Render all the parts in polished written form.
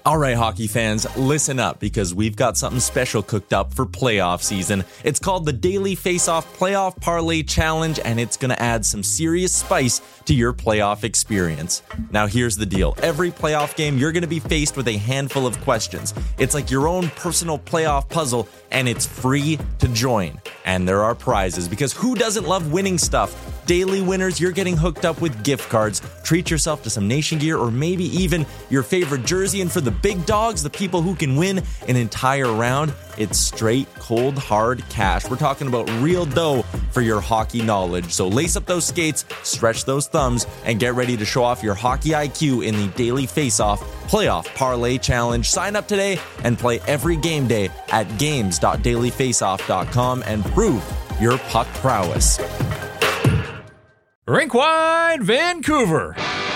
All right, hockey fans, listen up because we've got something special cooked up for playoff season. It's called the Daily Face-Off Playoff Parlay Challenge, and it's going to add some serious spice to your playoff experience. Now, here's the deal. Every playoff game, you're going to be faced with a handful of questions. It's like your own personal playoff puzzle, and it's free to join. And there are prizes, because who doesn't love winning stuff? Daily winners, you're getting hooked up with gift cards. Treat yourself to some Nation gear or maybe even your favorite jersey. And for the big dogs, the people who can win an entire round, it's straight, cold, hard cash. We're talking about real dough for your hockey knowledge. So lace up those skates, stretch those thumbs, and get ready to show off your hockey IQ in the Daily Face-Off Playoff Parlay Challenge. Sign up today and play every game day at games.dailyfaceoff.com and prove your puck prowess. Rinkwide Vancouver.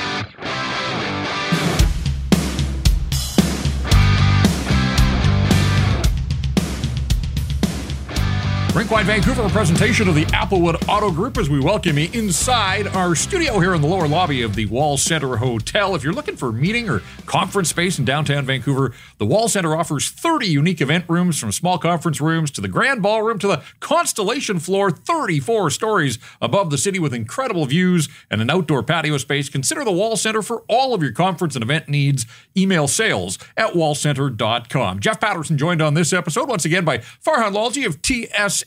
Rinkwide Vancouver, a presentation of the Applewood Auto Group as we welcome you inside our studio here in the lower lobby of the Wall Centre Hotel. If you're looking for meeting or conference space in downtown Vancouver, the Wall Centre offers 30 unique event rooms, from small conference rooms to the grand ballroom to the Constellation floor, 34 stories above the city with incredible views and an outdoor patio space. Consider the Wall Centre for all of your conference and event needs. Email sales@wallcentre.com. Jeff Patterson joined on this episode once again by Farhan Lalji of TSN.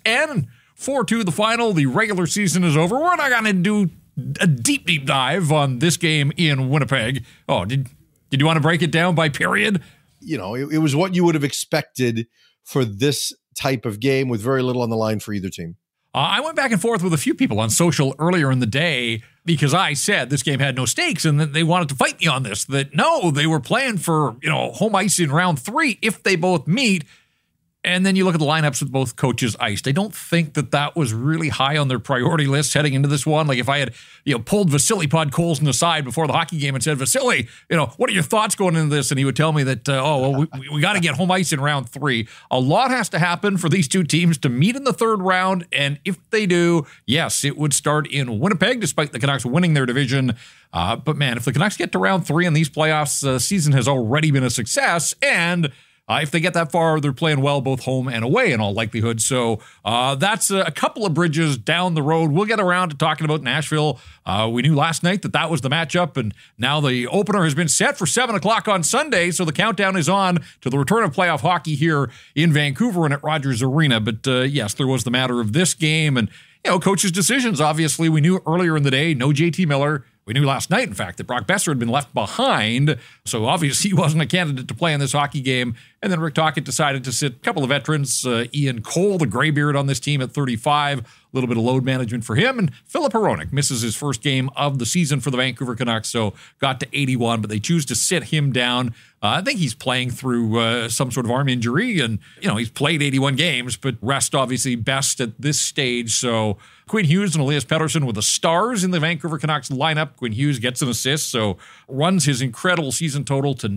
4-2 the final. The regular season is over. We're not going to do a deep dive on this game in Winnipeg. Oh, did you want to break it down by period? You know, it was what you would have expected for this type of game with very little on the line for either team. I went back and forth with a few people on social earlier in the day because I said this game had no stakes and that they wanted to fight me on this. That no, they were playing for, home ice in round 3 if they both meet. And then you look at the lineups with both coaches iced. I don't think that was really high on their priority list heading into this one. Like if I had, pulled Vasily Podkolzin aside before the hockey game and said, Vasily, what are your thoughts going into this? And he would tell me that, we got to get home ice in round 3. A lot has to happen for these two teams to meet in the third round. And if they do, yes, it would start in Winnipeg, despite the Canucks winning their division. But man, if the Canucks get to round 3 in these playoffs, the season has already been a success. And if they get that far, they're playing well both home and away in all likelihood. So that's a couple of bridges down the road. We'll get around to talking about Nashville. We knew last night that was the matchup, and now the opener has been set for 7 o'clock on Sunday, so the countdown is on to the return of playoff hockey here in Vancouver and at Rogers Arena. But yes, there was the matter of this game and, coaches' decisions. Obviously, we knew earlier in the day, no JT Miller. We knew last night, in fact, that Brock Boeser had been left behind, so obviously he wasn't a candidate to play in this hockey game. And then Rick Tocchet decided to sit a couple of veterans, Ian Cole, the graybeard on this team at 35, a little bit of load management for him, and Filip Hronek misses his first game of the season for the Vancouver Canucks, so got to 81, but they choose to sit him down. I think he's playing through some sort of arm injury, and, he's played 81 games, but rest obviously best at this stage, so Quinn Hughes and Elias Pettersson were the stars in the Vancouver Canucks lineup. Quinn Hughes gets an assist, so runs his incredible season total to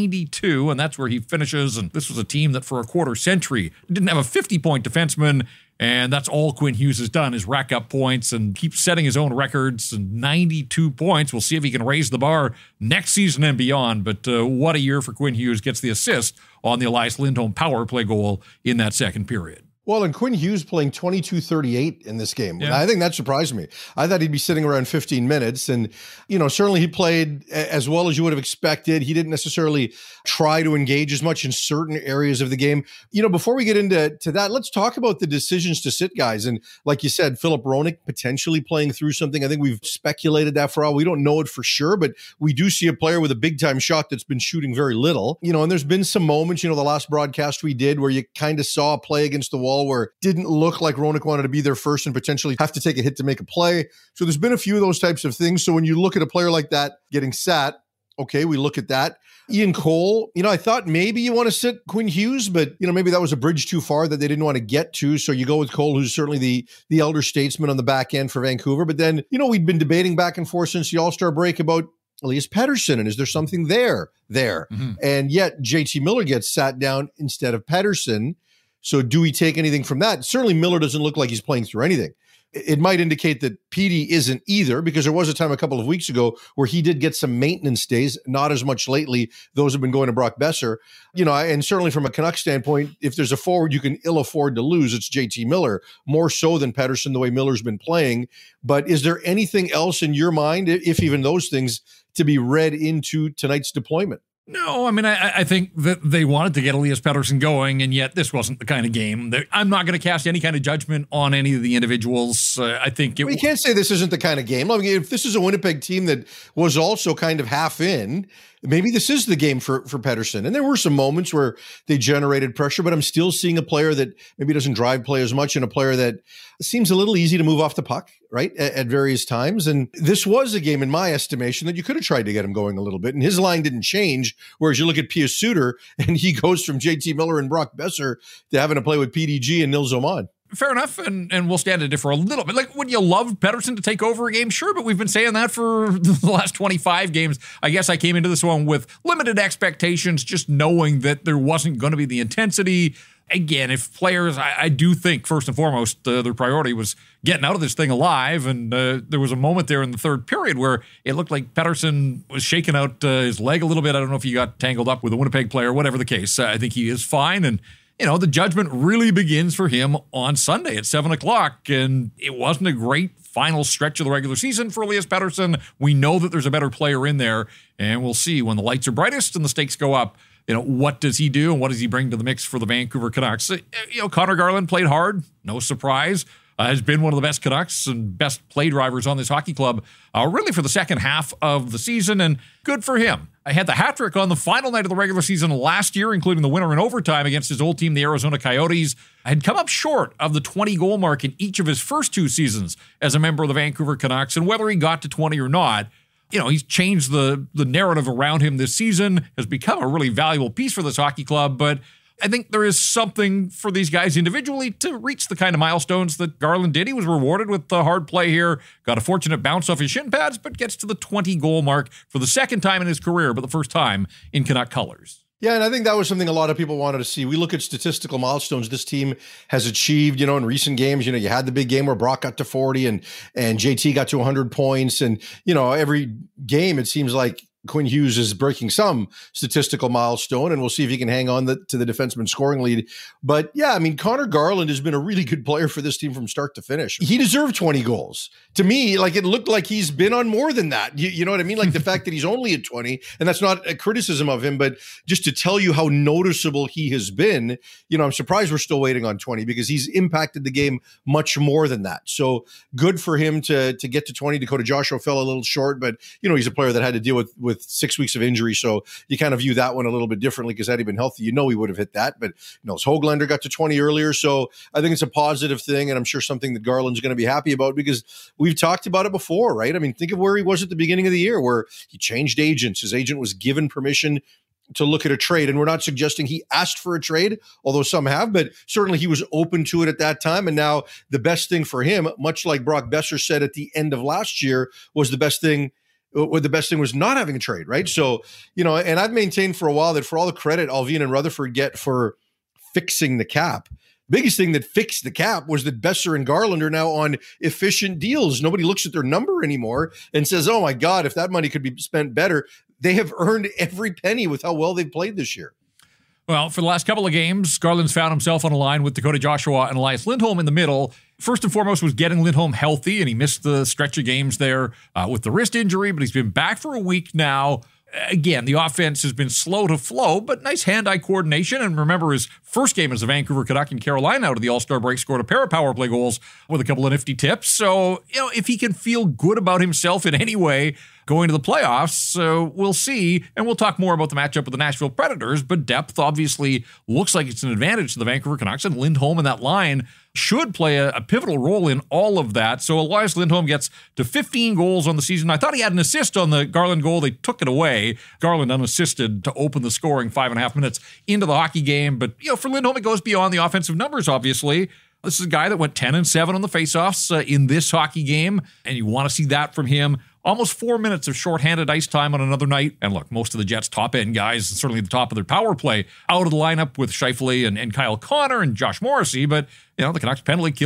92, and that's where he finishes. And this was a team that for a quarter century didn't have a 50-point defenseman, and that's all Quinn Hughes has done is rack up points and keep setting his own records. And 92 points. We'll see if he can raise the bar next season and beyond. But what a year for Quinn Hughes. Gets the assist on the Elias Lindholm power play goal in that second period. Well, and Quinn Hughes playing 22-38 in this game. Yeah. I think that surprised me. I thought he'd be sitting around 15 minutes. And, certainly he played as well as you would have expected. He didn't necessarily try to engage as much in certain areas of the game. Before we get into that, let's talk about the decisions to sit guys. And like you said, Filip Hronek potentially playing through something. I think we've speculated that for a while. We don't know it for sure, but we do see a player with a big-time shot that's been shooting very little. And there's been some moments, the last broadcast we did where you kind of saw a play against the wall where it didn't look like Hronek wanted to be there first and potentially have to take a hit to make a play. So there's been a few of those types of things. So when you look at a player like that getting sat, okay, we look at that. Ian Cole, I thought maybe you want to sit Quinn Hughes, but, maybe that was a bridge too far that they didn't want to get to. So you go with Cole, who's certainly the elder statesman on the back end for Vancouver. But then, we'd been debating back and forth since the All-Star break about Elias Pettersson, and is there something there? Mm-hmm. And yet JT Miller gets sat down instead of Pettersson. So do we take anything from that? Certainly Miller doesn't look like he's playing through anything. it might indicate that Petey isn't either, because there was a time a couple of weeks ago where he did get some maintenance days, not as much lately. Those have been going to Brock Besser. And certainly from a Canucks standpoint, if there's a forward you can ill afford to lose, it's JT Miller, more so than Pettersson, the way Miller's been playing. But is there anything else in your mind, if even those things, to be read into tonight's deployment? No, I mean, I think that they wanted to get Elias Pettersson going, and yet this wasn't the kind of game. I'm not going to cast any kind of judgment on any of the individuals. I think you can't say this isn't the kind of game. I mean, if this is a Winnipeg team that was also kind of half in, maybe this is the game for Pettersson. And there were some moments where they generated pressure, but I'm still seeing a player that maybe doesn't drive play as much, and a player that seems a little easy to move off the puck, right, at various times. And this was a game, in my estimation, that you could have tried to get him going a little bit. And his line didn't change, whereas you look at Pius Suter, and he goes from JT Miller and Brock Besser to having to play with PDG and Nils Oman. Fair enough, and we'll stand to differ a little bit. Like, would you love Pettersson to take over a game? Sure, but we've been saying that for the last 25 games. I guess I came into this one with limited expectations, just knowing that there wasn't going to be the intensity. Again, if players, I do think, first and foremost, their priority was getting out of this thing alive, and there was a moment there in the third period where it looked like Pettersson was shaking out his leg a little bit. I don't know if he got tangled up with a Winnipeg player, whatever the case. I think he is fine, and the judgment really begins for him on Sunday at 7 o'clock, and it wasn't a great final stretch of the regular season for Elias Pettersson. We know that there's a better player in there, and we'll see when the lights are brightest and the stakes go up. What does he do and what does he bring to the mix for the Vancouver Canucks? Connor Garland played hard, no surprise. Has been one of the best Canucks and best play drivers on this hockey club, really for the second half of the season, and good for him. I had the hat trick on the final night of the regular season last year, including the winner in overtime against his old team, the Arizona Coyotes. I had come up short of the 20-goal mark in each of his first two seasons as a member of the Vancouver Canucks, and whether he got to 20 or not, he's changed the narrative around him this season, has become a really valuable piece for this hockey club, but I think there is something for these guys individually to reach the kind of milestones that Garland did. He was rewarded with the hard play here, got a fortunate bounce off his shin pads, but gets to the 20-goal mark for the second time in his career, but the first time in Canuck colors. Yeah, and I think that was something a lot of people wanted to see. We look at statistical milestones this team has achieved, in recent games. You had the big game where Brock got to 40 and JT got to 100 points. And, every game it seems like Quinn Hughes is breaking some statistical milestone, and we'll see if he can hang on to the defenseman scoring lead. But yeah, I mean, Connor Garland has been a really good player for this team from start to finish. He deserved 20 goals. To me, it looked like he's been on more than that. You know what I mean? Like the fact that he's only at 20, and that's not a criticism of him, but just to tell you how noticeable he has been, I'm surprised we're still waiting on 20 because he's impacted the game much more than that. So good for him to get to 20. Dakota Joshua fell a little short, but he's a player that had to deal with 6 weeks of injury. So you kind of view that one a little bit differently because had he been healthy, he would have hit that. But Nils Höglander got to 20 earlier. So I think it's a positive thing. And I'm sure something that Garland's going to be happy about because we've talked about it before, right? I mean, think of where he was at the beginning of the year where he changed agents. His agent was given permission to look at a trade. And we're not suggesting he asked for a trade, although some have, but certainly he was open to it at that time. And now the best thing for him, much like Brock Besser said at the end of last year, was the best thing was not having a trade, right? So, and I've maintained for a while that for all the credit Alvin and Rutherford get for fixing the cap, biggest thing that fixed the cap was that Besser and Garland are now on efficient deals. Nobody looks at their number anymore and says, oh my God, if that money could be spent better. They have earned every penny with how well they've played this year. Well, for the last couple of games, Garland's found himself on a line with Dakota Joshua and Elias Lindholm in the middle. First and foremost was getting Lindholm healthy, and he missed the stretch of games there with the wrist injury, but he's been back for a week now. Again, the offense has been slow to flow, but nice hand-eye coordination. And remember, his first game as a Vancouver Canuck in Carolina out of the All-Star break scored a pair of power play goals with a couple of nifty tips. So, if he can feel good about himself in any way going to the playoffs, we'll see. And we'll talk more about the matchup with the Nashville Predators. But depth obviously looks like it's an advantage to the Vancouver Canucks, and Lindholm in that line should play a pivotal role in all of that. So Elias Lindholm gets to 15 goals on the season. I thought he had an assist on the Garland goal. They took it away. Garland unassisted to open the scoring 5.5 minutes into the hockey game. But, for Lindholm, it goes beyond the offensive numbers, obviously. This is a guy that went 10-7 on the faceoffs in this hockey game, and you want to see that from him. Almost 4 minutes of shorthanded ice time on another night. And look, most of the Jets' top-end guys, certainly the top of their power play, out of the lineup with Scheifele and Kyle Connor and Josh Morrissey. But, the Canucks penalty kill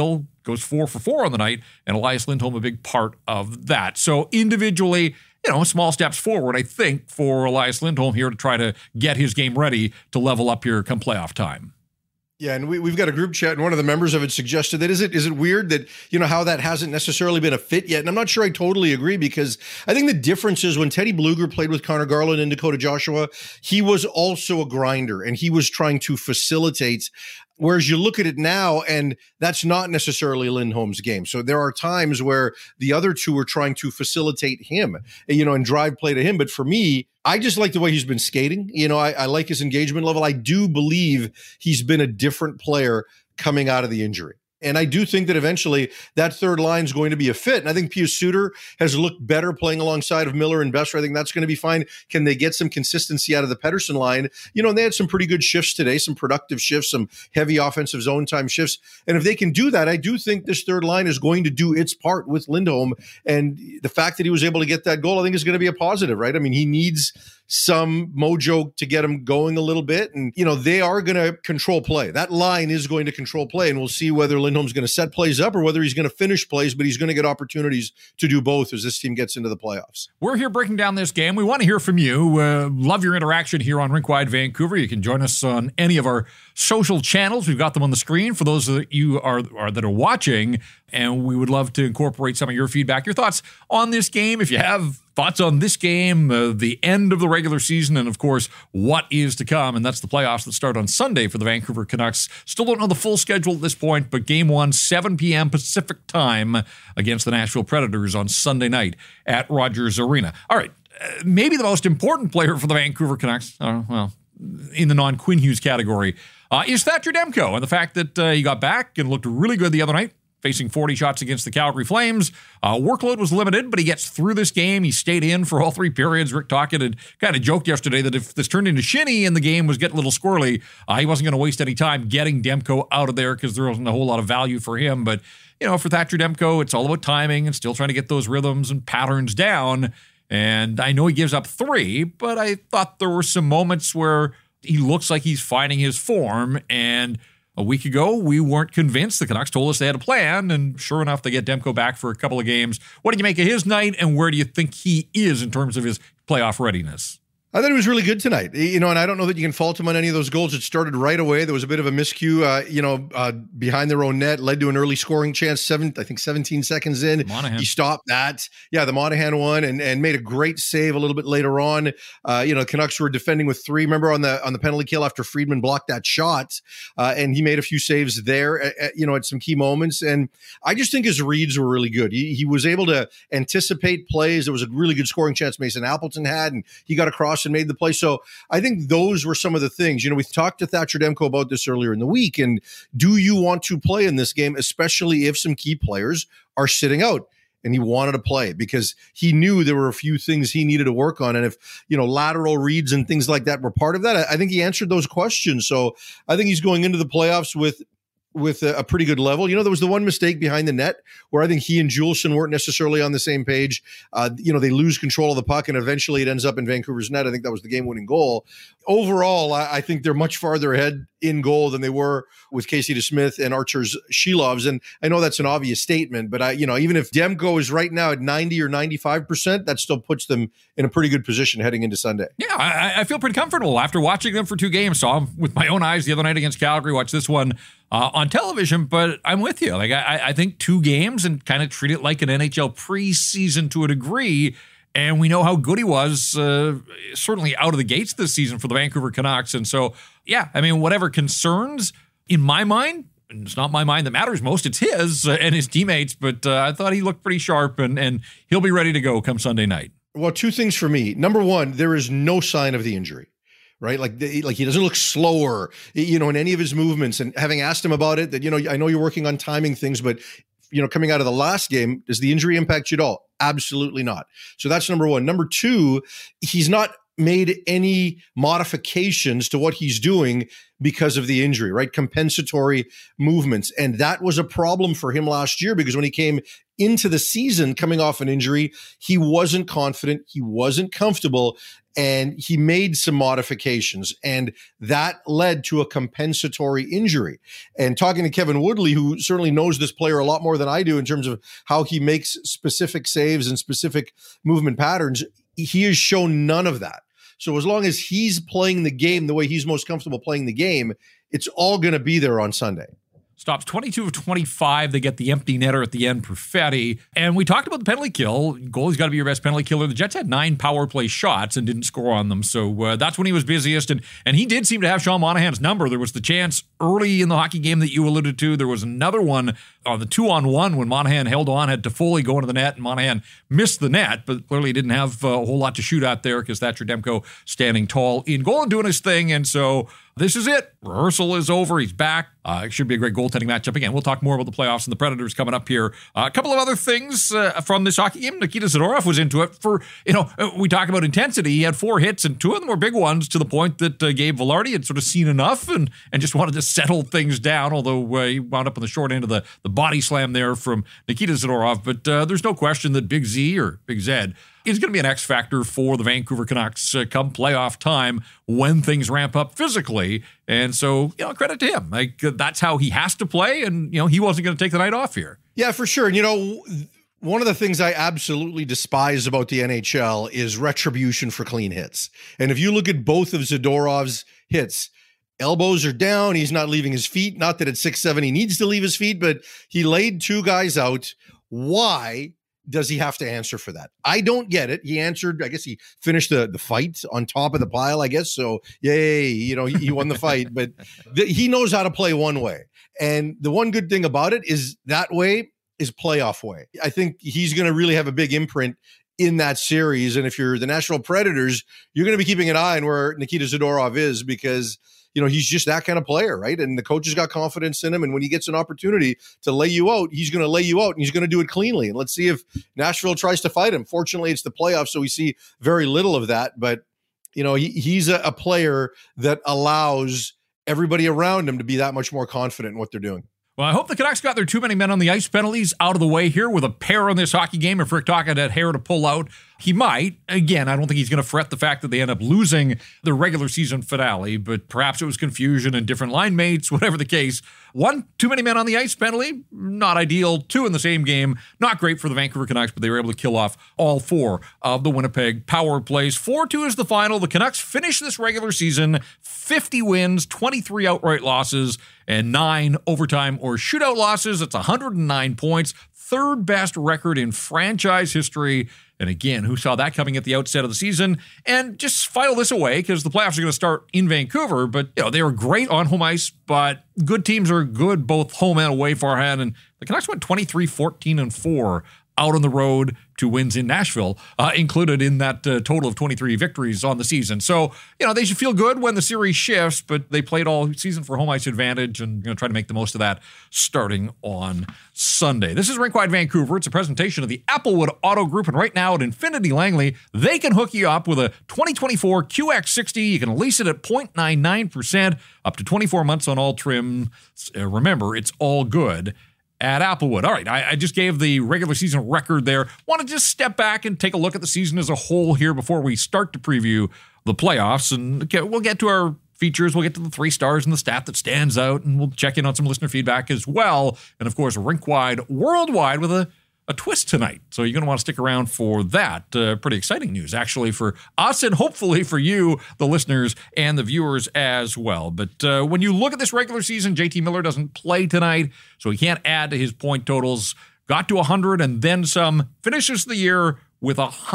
goes 4 for 4 on the night, and Elias Lindholm a big part of that. So individually, small steps forward, I think, for Elias Lindholm here to try to get his game ready to level up here come playoff time. Yeah, and we've got a group chat, and one of the members of it suggested that is it weird that, how that hasn't necessarily been a fit yet? And I'm not sure I totally agree, because I think the difference is when Teddy Bluger played with Connor Garland and Dakota Joshua, he was also a grinder, and he was trying to facilitate. Whereas you look at it now, and that's not necessarily Lindholm's game. So there are times where the other two are trying to facilitate him, and drive play to him. But for me, I just like the way he's been skating. I like his engagement level. I do believe he's been a different player coming out of the injury. And I do think that eventually that third line is going to be a fit. And I think Pius Suter has looked better playing alongside of Miller and Besser. I think that's going to be fine. Can they get some consistency out of the Pettersson line? And they had some pretty good shifts today, some productive shifts, some heavy offensive zone time shifts. And if they can do that, I do think this third line is going to do its part with Lindholm. And the fact that he was able to get that goal, I think is going to be a positive, right? I mean, he needs some mojo to get him going a little bit. And, they are going to control play. That line is going to control play. And we'll see whether Lindholm's going to set plays up or whether he's going to finish plays, but he's going to get opportunities to do both as this team gets into the playoffs. We're here breaking down this game. We want to hear from you. Love your interaction here on Rinkwide Vancouver. You can join us on any of our social channels. We've got them on the screen for those that you are that are watching. And we would love to incorporate some of your feedback, your thoughts on this game. If you have thoughts on this game, the end of the regular season, and of course, what is to come. And that's the playoffs that start on Sunday for the Vancouver Canucks. Still don't know the full schedule at this point, but game 1, 7 p.m. Pacific time against the Nashville Predators on Sunday night at Rogers Arena. All right, maybe the most important player for the Vancouver Canucks, in the non-Quinn Hughes category, is Thatcher Demko. And the fact that he got back and looked really good the other night, facing 40 shots against the Calgary Flames. Workload was limited, but he gets through this game. He stayed in for all 3 periods. Rick Tocchet had kind of joked yesterday that if this turned into shinny and the game was getting a little squirrely, he wasn't going to waste any time getting Demko out of there because there wasn't a whole lot of value for him. But, for Thatcher Demko, it's all about timing and still trying to get those rhythms and patterns down. And I know he gives up 3, but I thought there were some moments where he looks like he's finding his form. And a week ago, we weren't convinced. The Canucks told us they had a plan, and sure enough, they get Demko back for a couple of games. What did you make of his night, and where do you think he is in terms of his playoff readiness? I thought he was really good tonight, and I don't know that you can fault him on any of those goals. It started right away. There was a bit of a miscue, behind their own net, led to an early scoring chance, 17 seconds in. Monahan. He stopped that. Yeah, the Monahan one, and made a great save a little bit later on. Canucks were defending with 3. Remember on the penalty kill after Friedman blocked that shot, and he made a few saves there, at some key moments. And I just think his reads were really good. He was able to anticipate plays. There was a really good scoring chance Mason Appleton had, and he got across and made the play. So I think those were some of the things. We talked to Thatcher Demko about this earlier in the week. And do you want to play in this game, especially if some key players are sitting out? And he wanted to play because he knew there were a few things he needed to work on. And if, lateral reads and things like that were part of that, I think he answered those questions. So I think he's going into the playoffs with a pretty good level. There was the one mistake behind the net where I think he and Juleson weren't necessarily on the same page. They lose control of the puck and eventually it ends up in Vancouver's net. I think that was the game-winning goal. Overall, I think they're much farther ahead in goal than they were with Casey DeSmith and Arturs Shilovs. And I know that's an obvious statement, but even if Demko is right now at 90 or 95%, that still puts them in a pretty good position heading into Sunday. Yeah, I feel pretty comfortable after watching them for 2 games. Saw them with my own eyes the other night against Calgary, watched this one on television, but I'm with you. I think 2 games and kind of treat it like an NHL preseason to a degree. And we know how good he was, certainly out of the gates this season for the Vancouver Canucks. And so, whatever concerns in my mind, and it's not my mind that matters most, it's his and his teammates. But I thought he looked pretty sharp and he'll be ready to go come Sunday night. Well, 2 things for me. Number 1, there is no sign of the injury. Right? Like he doesn't look slower, in any of his movements. And having asked him about it, that, I know you're working on timing things, but, coming out of the last game, does the injury impact you at all? Absolutely not. So that's number 1. Number 2, he's not made any modifications to what he's doing because of the injury, right? Compensatory movements. And that was a problem for him last year because when he came into the season coming off an injury, he wasn't confident, he wasn't comfortable, and he made some modifications, and that led to a compensatory injury. And talking to Kevin Woodley, who certainly knows this player a lot more than I do in terms of how he makes specific saves and specific movement patterns, he has shown none of that. So as long as he's playing the game the way he's most comfortable playing the game, it's all going to be there on Sunday. Stops 22 of 25. They get the empty netter at the end, Perfetti. And we talked about the penalty kill. Goalie's got to be your best penalty killer. The Jets had 9 power play shots and didn't score on them. So that's when he was busiest. And he did seem to have Sean Monahan's number. There was the chance early in the hockey game that you alluded to. There was another one on the 2-on-1 when Monahan held on, had Toffoli go into the net, and Monahan missed the net, but clearly didn't have a whole lot to shoot out there because Thatcher Demko standing tall in goal and doing his thing. And so this is it. Rehearsal is over. He's back. It should be a great goaltending matchup. Again, we'll talk more about the playoffs and the Predators coming up here. A couple of other things from this hockey game. Nikita Zadorov was into it for, we talk about intensity. He had 4 hits, and 2 of them were big ones to the point that Gabe Vilardi had sort of seen enough and just wanted to settle things down, although he wound up on the short end of the body slam there from Nikita Zadorov. But there's no question that Big Z or Big Zed is going to be an X factor for the Vancouver Canucks come playoff time when things ramp up physically. And so, credit to him. Like, that's how he has to play. And, he wasn't going to take the night off here. Yeah, for sure. And, one of the things I absolutely despise about the NHL is retribution for clean hits. And if you look at both of Zadorov's hits, elbows are down. He's not leaving his feet. Not that at 6'7" he needs to leave his feet, but he laid 2 guys out. Why does he have to answer for that? I don't get it. He answered, I guess he finished the fight on top of the pile, I guess. So, yay, he won the fight. But he knows how to play one way. And the one good thing about it is that way is playoff way. I think he's going to really have a big imprint in that series. And if you're the Nashville Predators, you're going to be keeping an eye on where Nikita Zadorov is because he's just that kind of player, right? And the coach has got confidence in him. And when he gets an opportunity to lay you out, he's going to lay you out and he's going to do it cleanly. And let's see if Nashville tries to fight him. Fortunately, it's the playoffs, so we see very little of that. But, he's a player that allows everybody around him to be that much more confident in what they're doing. Well, I hope the Canucks got their too many men on the ice penalties out of the way here with a pair in this hockey game. If Rick Tocchet had hair to pull out, he might. Again, I don't think he's going to fret the fact that they end up losing the regular season finale, but perhaps it was confusion and different line mates, whatever the case. 1 too many men on the ice penalty, not ideal. 2 in the same game, not great for the Vancouver Canucks, but they were able to kill off all 4 of the Winnipeg power plays. 4-2 is the final. The Canucks finish this regular season 50 wins, 23 outright losses, and 9 overtime or shootout losses. It's 109 points, 3rd best record in franchise history. And again, who saw that coming at the outset of the season? And just file this away because the playoffs are going to start in Vancouver. But, they were great on home ice, but good teams are good both home and away, Farhan. And the Canucks went 23-14-4 out on the road to wins in Nashville, included in that total of 23 victories on the season. So, they should feel good when the series shifts, but they played all season for home ice advantage and try to make the most of that starting on Sunday. This is Rink-Wide Vancouver. It's a presentation of the Applewood Auto Group, and right now at Infinity Langley, they can hook you up with a 2024 QX60. You can lease it at 0.99%, up to 24 months on all trim. Remember, it's all good at Applewood. All right, I just gave the regular season record there. Want to just step back and take a look at the season as a whole here before we start to preview the playoffs. And we'll get to our features. We'll get to the 3 stars and the stat that stands out, and we'll check in on some listener feedback as well. And of course, Rink-Wide Worldwide with a twist tonight. So you're going to want to stick around for that. Pretty exciting news, actually, for us and hopefully for you, the listeners and the viewers as well. But when you look at this regular season, JT Miller doesn't play tonight, so he can't add to his point totals. Got to 100 and then some. Finishes the year with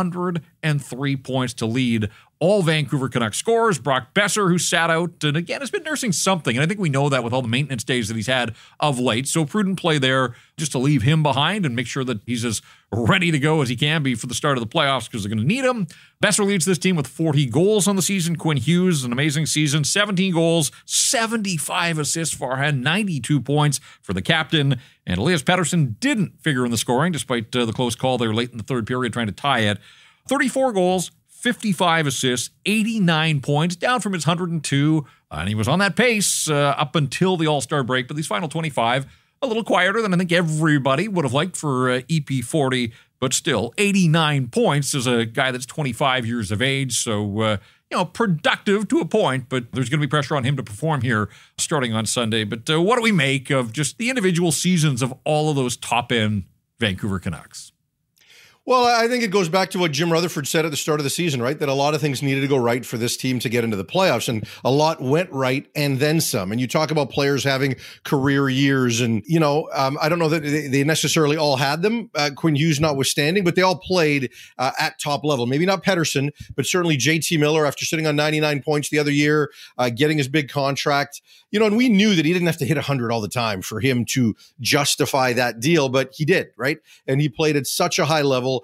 103 points to lead all Vancouver Canucks scorers. Brock Besser, who sat out, and again, has been nursing something. And I think we know that with all the maintenance days that he's had of late. So prudent play there just to leave him behind and make sure that he's as ready to go as he can be for the start of the playoffs because they're going to need him. Besser leads this team with 40 goals on the season. Quinn Hughes, an amazing season, 17 goals, 75 assists for Farhan, 92 points for the captain. And Elias Pettersson didn't figure in the scoring despite the close call there late in the 3rd period trying to tie it. 34 goals, 55 assists, 89 points, down from his 102. And he was on that pace up until the All-Star break. But these final 25, a little quieter than I think everybody would have liked for EP40, but still 89 points as a guy that's 25 years of age. So, productive to a point, but there's going to be pressure on him to perform here starting on Sunday. But what do we make of just the individual seasons of all of those top-end Vancouver Canucks? Well, I think it goes back to what Jim Rutherford said at the start of the season, right? That a lot of things needed to go right for this team to get into the playoffs, and a lot went right and then some. And you talk about players having career years, and, I don't know that they necessarily all had them, Quinn Hughes notwithstanding, but they all played at top level. Maybe not Pettersson, but certainly JT Miller, after sitting on 99 points the other year, getting his big contract. And we knew that he didn't have to hit 100 all the time for him to justify that deal, but he did, right? And he played at such a high level.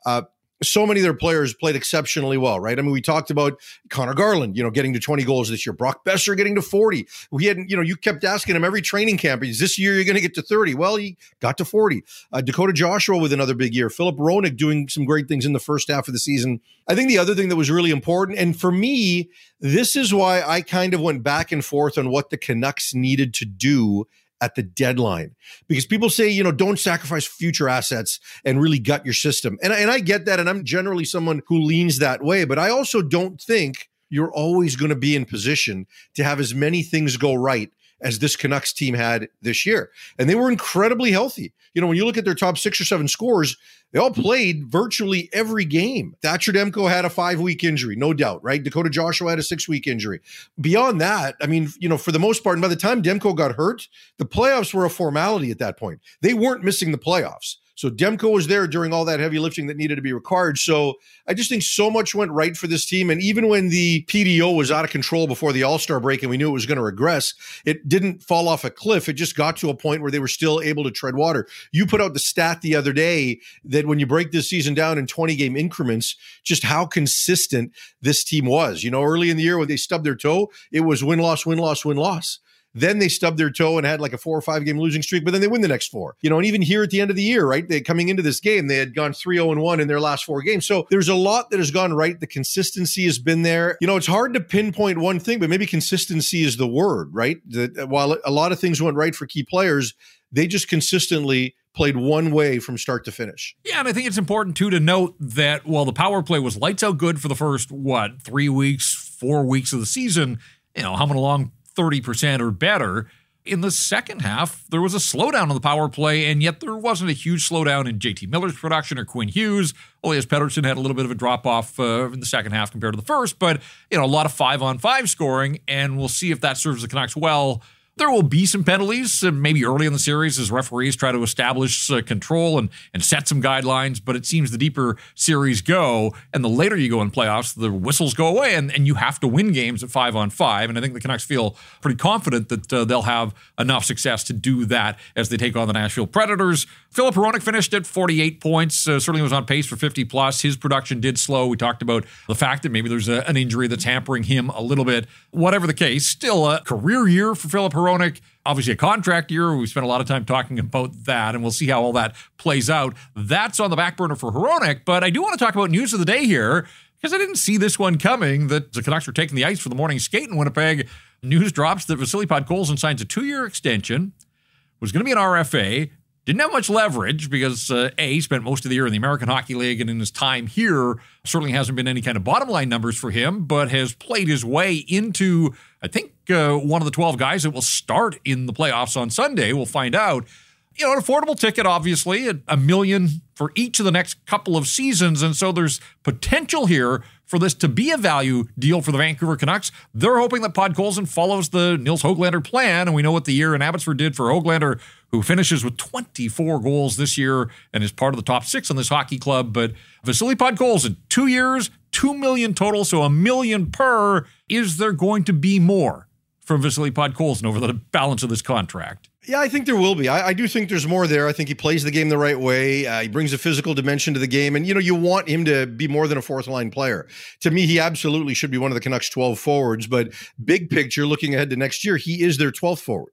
So many of their players played exceptionally well, right? I mean, we talked about Connor Garland, getting to 20 goals this year. Brock Besser getting to 40. We had, you kept asking him every training camp, is this year you're going to get to 30? Well, he got to 40. Dakota Joshua with another big year. Philip Hronek doing some great things in the first half of the season. I think the other thing that was really important, and for me, this is why I kind of went back and forth on what the Canucks needed to do at the deadline, because people say, don't sacrifice future assets and really gut your system. And I get that. And I'm generally someone who leans that way, but I also don't think you're always going to be in position to have as many things go right as this Canucks team had this year. And they were incredibly healthy. When you look at their top 6 or 7 scores, they all played virtually every game. Thatcher Demko had a 5-week injury, no doubt, right? Dakota Joshua had a 6-week injury. Beyond that, I mean, for the most part, and by the time Demko got hurt, the playoffs were a formality at that point. They weren't missing the playoffs. So Demko was there during all that heavy lifting that needed to be required. So I just think so much went right for this team. And even when the PDO was out of control before the All-Star break and we knew it was going to regress, it didn't fall off a cliff. It just got to a point where they were still able to tread water. You put out the stat the other day that when you break this season down in 20-game increments, just how consistent this team was. Early in the year when they stubbed their toe, it was win-loss, win-loss, win-loss. Then they stubbed their toe and had like a 4 or 5 game losing streak, but then they win the next 4. And even here at the end of the year, right? They coming into this game, they had gone 3-0-1 in their last 4 games. So there's a lot that has gone right. The consistency has been there. It's hard to pinpoint one thing, but maybe consistency is the word, right? That while a lot of things went right for key players, they just consistently played one way from start to finish. Yeah, and I think it's important, too, to note that while the power play was lights out good for the first, 3 weeks, 4 weeks of the season, humming along 30% or better. In the second half, there was a slowdown on the power play, and yet there wasn't a huge slowdown in JT Miller's production or Quinn Hughes. Elias Pettersson had a little bit of a drop-off in the second half compared to the first, but a lot of 5-on-5 scoring, and we'll see if that serves the Canucks well. There will be some penalties, maybe early in the series as referees try to establish control and set some guidelines, but it seems the deeper series go and the later you go in playoffs, the whistles go away and you have to win games at 5-on-5, and I think the Canucks feel pretty confident that they'll have enough success to do that as they take on the Nashville Predators. Philip Hronek finished at 48 points, certainly was on pace for 50+. His production did slow. We talked about the fact that maybe there's an injury that's hampering him a little bit. Whatever the case, still a career year for Philip Hronek. Obviously a contract year. We spent a lot of time talking about that, and we'll see how all that plays out. That's on the back burner for Hronek, but I do want to talk about news of the day here, because I didn't see this one coming, that the Canucks were taking the ice for the morning skate in Winnipeg. News drops that Vasily Podkolzin signs a 2-year extension, was going to be an RFA, didn't have much leverage because, he spent most of the year in the American Hockey League, and in his time here, certainly hasn't been any kind of bottom line numbers for him, but has played his way into, I think, one of the 12 guys that will start in the playoffs on Sunday. We'll find out. An affordable ticket, obviously, $1 million for each of the next couple of seasons, and so there's potential here for this to be a value deal for the Vancouver Canucks. They're hoping that Podkolzin follows the Nils Höglander plan, and we know what the year in Abbotsford did for Höglander, who finishes with 24 goals this year and is part of the top 6 on this hockey club. But Vasily Podkolzin, 2 years, $2 million total, so $1 million per. Is there going to be more from Vasily Podkolzin over the balance of this contract? Yeah, I think there will be. I do think there's more there. I think he plays the game the right way. He brings a physical dimension to the game. And, you want him to be more than a fourth-line player. To me, he absolutely should be one of the Canucks' 12 forwards. But big picture, looking ahead to next year, he is their 12th forward.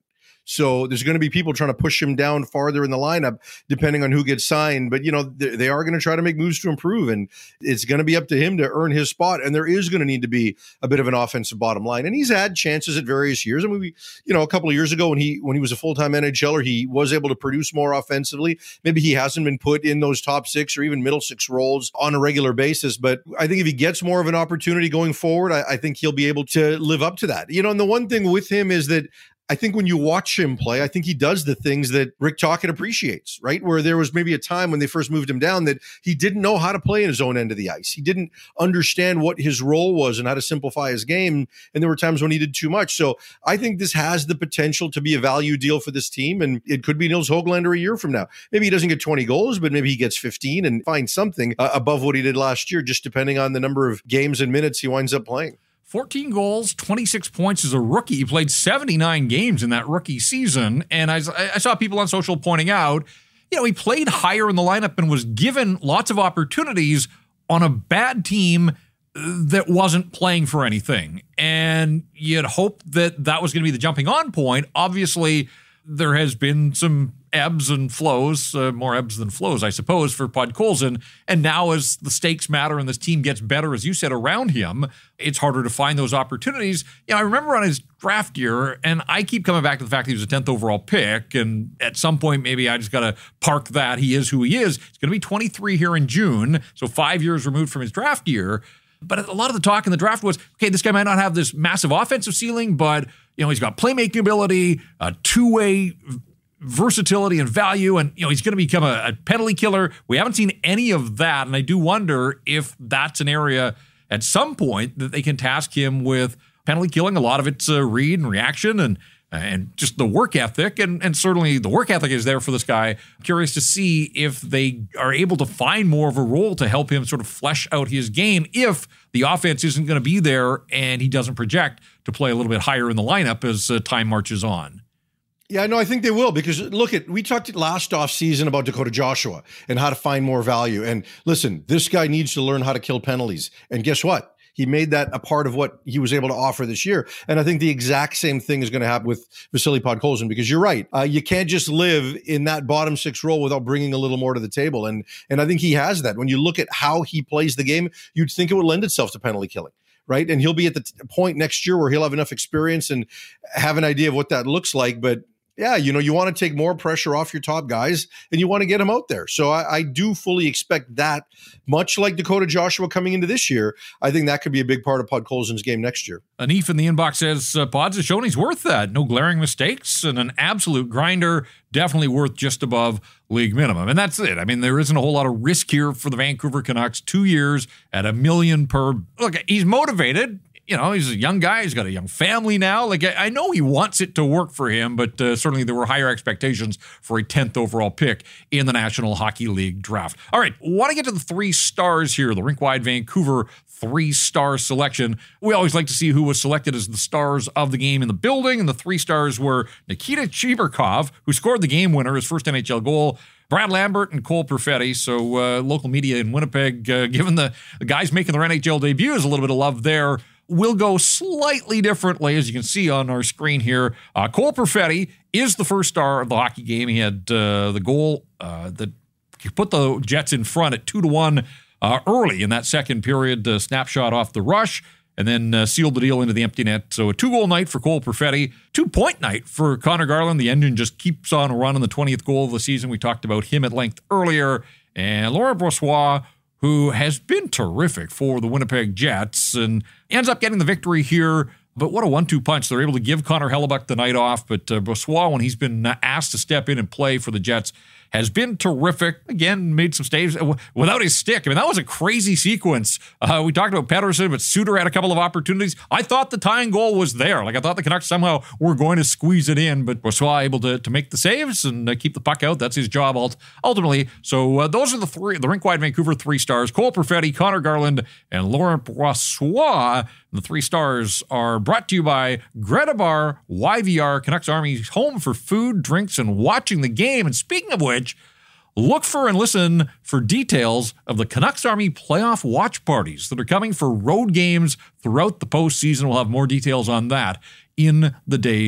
So there's going to be people trying to push him down farther in the lineup, depending on who gets signed. But, they are going to try to make moves to improve, and it's going to be up to him to earn his spot. And there is going to need to be a bit of an offensive bottom line. And he's had chances at various years. I mean, a couple of years ago when he was a full-time NHLer, he was able to produce more offensively. Maybe he hasn't been put in those top six or even middle six roles on a regular basis. But I think if he gets more of an opportunity going forward, I think he'll be able to live up to that. And the one thing with him is that I think when you watch him play, I think he does the things that Rick Tocchet appreciates, right? Where there was maybe a time when they first moved him down that he didn't know how to play in his own end of the ice. He didn't understand what his role was and how to simplify his game. And there were times when he did too much. So I think this has the potential to be a value deal for this team. And it could be Nils Höglander a year from now. Maybe he doesn't get 20 goals, but maybe he gets 15 and finds something above what he did last year, just depending on the number of games and minutes he winds up playing. 14 goals, 26 points as a rookie. He played 79 games in that rookie season. And I saw people on social pointing out, he played higher in the lineup and was given lots of opportunities on a bad team that wasn't playing for anything. And you'd hope that that was going to be the jumping on point. Obviously, there has been some ebbs and flows, more ebbs than flows, I suppose, for Podkolzin. And now as the stakes matter and this team gets better, as you said, around him, it's harder to find those opportunities. I remember on his draft year, and I keep coming back to the fact that he was a 10th overall pick, and at some point, maybe I just got to park that. He is who he is. He's going to be 23 here in June, so 5 years removed from his draft year. But a lot of the talk in the draft was, okay, this guy might not have this massive offensive ceiling, but he's got playmaking ability, a two-way versatility and value, and he's going to become a penalty killer. We haven't seen any of that, and I do wonder if that's an area at some point that they can task him with penalty killing. A lot of it's read and reaction and just the work ethic, and certainly the work ethic is there for this guy. Curious to see if they are able to find more of a role to help him sort of flesh out his game if the offense isn't going to be there and he doesn't project to play a little bit higher in the lineup as time marches on. Yeah, no, I think they will, because we talked last offseason about Dakota Joshua and how to find more value. And listen, this guy needs to learn how to kill penalties. And guess what? He made that a part of what he was able to offer this year. And I think the exact same thing is going to happen with Vasily Podkolzin, because you're right. You can't just live in that bottom six role without bringing a little more to the table. And I think he has that. When you look at how he plays the game, you'd think it would lend itself to penalty killing. Right. And he'll be at the point next year where he'll have enough experience and have an idea of what that looks like. But yeah, you want to take more pressure off your top guys and you want to get them out there. So I do fully expect that, much like Dakota Joshua coming into this year. I think that could be a big part of Podkolzin's game next year. Anif in the inbox says, Pods has shown he's worth that. No glaring mistakes and an absolute grinder. Definitely worth just above league minimum. And that's it. I mean, there isn't a whole lot of risk here for the Vancouver Canucks. 2 years at $1 million per. Look, he's motivated. He's a young guy. He's got a young family now. I know he wants it to work for him, but certainly there were higher expectations for a 10th overall pick in the National Hockey League draft. All right, want to get to the 3 stars here, the Rink-Wide Vancouver 3-star selection. We always like to see who was selected as the stars of the game in the building, and the 3 stars were Nikita Chibrikov, who scored the game winner, his first NHL goal, Brad Lambert and Cole Perfetti. So local media in Winnipeg, giving the guys making their NHL debuts a little bit of love there. Will go slightly differently, as you can see on our screen here. Cole Perfetti is the first star of the hockey game. He had the goal that put the Jets in front at 2-1 early in that second period, snapshot off the rush, and then sealed the deal into the empty net. So a 2-goal night for Cole Perfetti, 2-point night for Connor Garland. The engine just keeps on running, the 20th goal of the season. We talked about him at length earlier. And Laurent Brossoit, who has been terrific for the Winnipeg Jets and ends up getting the victory here. But what a 1-2 punch. They're able to give Connor Hellebuyck the night off. But Brossoit, when he's been asked to step in and play for the Jets, has been terrific. Again, made some saves without his stick. I mean, that was a crazy sequence. We talked about Pettersson, but Suter had a couple of opportunities. I thought the tying goal was there. I thought the Canucks somehow were going to squeeze it in, but Brossoit able to make the saves and keep the puck out. That's his job ultimately. So those are the 3, the Rink-Wide Vancouver 3 stars. Cole Perfetti, Connor Garland, and Laurent Brossoit. The 3 stars are brought to you by Greta Bar, YVR, Canucks Army, home for food, drinks, and watching the game. And speaking of which, look for and listen for details of the Canucks Army playoff watch parties that are coming for road games throughout the postseason. We'll have more details on that in the days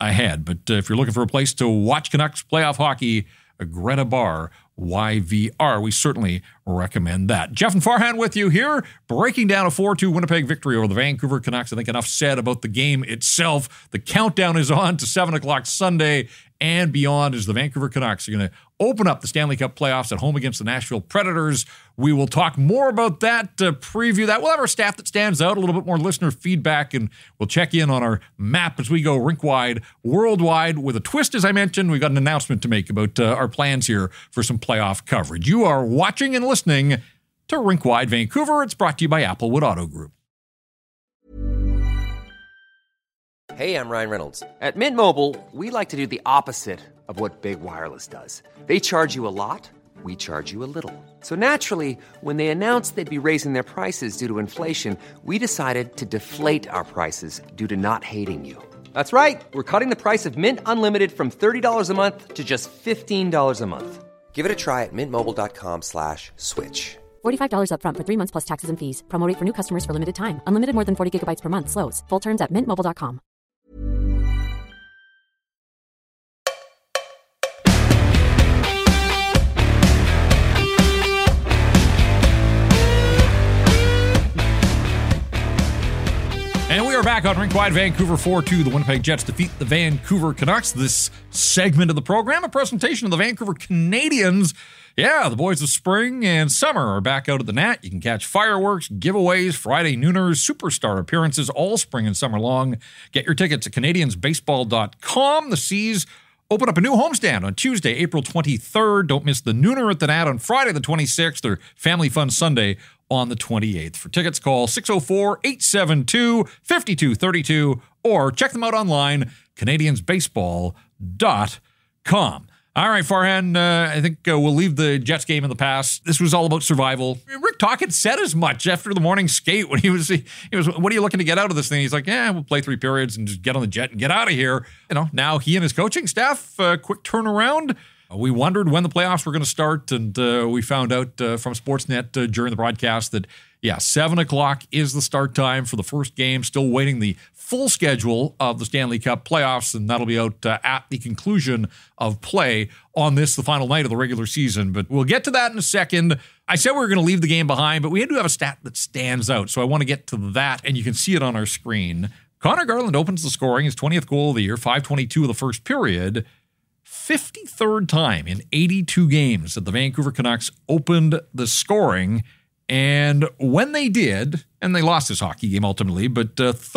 ahead. But if you're looking for a place to watch Canucks playoff hockey, Greta Bar YVR, we certainly recommend that. Jeff and Farhan with you here, breaking down a 4-2 Winnipeg victory over the Vancouver Canucks. I think enough said about the game itself. The countdown is on to 7 o'clock Sunday and beyond as the Vancouver Canucks are going to open up the Stanley Cup playoffs at home against the Nashville Predators. We will talk more about that, preview that. We'll have our staff that stands out, a little bit more listener feedback, and we'll check in on our map as we go rink-wide, worldwide, with a twist, as I mentioned. We've got an announcement to make about our plans here for some playoff coverage. You are watching and listening to Rink-Wide Vancouver. It's brought to you by Applewood Auto Group. Hey, I'm Ryan Reynolds. At Mint Mobile, we like to do the opposite of what Big Wireless does. They charge you a lot, we charge you a little. So naturally, when they announced they'd be raising their prices due to inflation, we decided to deflate our prices due to not hating you. That's right. We're cutting the price of Mint Unlimited from $30 a month to just $15 a month. Give it a try at mintmobile.com/switch. $45 up front for 3 months plus taxes and fees. Promo rate for new customers for limited time. Unlimited more than 40 gigabytes per month. Slows full terms at mintmobile.com. And we are back on Rink-Wide Vancouver 4-2. The Winnipeg Jets defeat the Vancouver Canucks. This segment of the program, a presentation of the Vancouver Canadians. Yeah, the boys of spring and summer are back out at the Nat. You can catch fireworks, giveaways, Friday nooners, superstar appearances all spring and summer long. Get your tickets at canadiansbaseball.com. The Seas open up a new homestand on Tuesday, April 23rd. Don't miss the nooner at the Nat on Friday the 26th or Family Fun Sunday on the 28th. For tickets, call 604-872-5232 or check them out online, canadiansbaseball.com. All right, Farhan, I think we'll leave the Jets game in the past. This was all about survival. Rick Tocchet said as much after the morning skate when he was, what are you looking to get out of this thing? He's like, yeah, we'll play 3 periods and just get on the jet and get out of here. You know, now he and his coaching staff, quick turnaround. We wondered when the playoffs were going to start, and we found out from Sportsnet during the broadcast that, 7 o'clock is the start time for the first game. Still waiting the full schedule of the Stanley Cup playoffs, and that'll be out at the conclusion of play on this, the final night of the regular season. But we'll get to that in a second. I said we were going to leave the game behind, but we do have a stat that stands out, so I want to get to that, and you can see it on our screen. Connor Garland opens the scoring, his 20th goal of the year, 5:22 of the first period. 53rd time in 82 games that the Vancouver Canucks opened the scoring. And when they did, and they lost this hockey game ultimately, but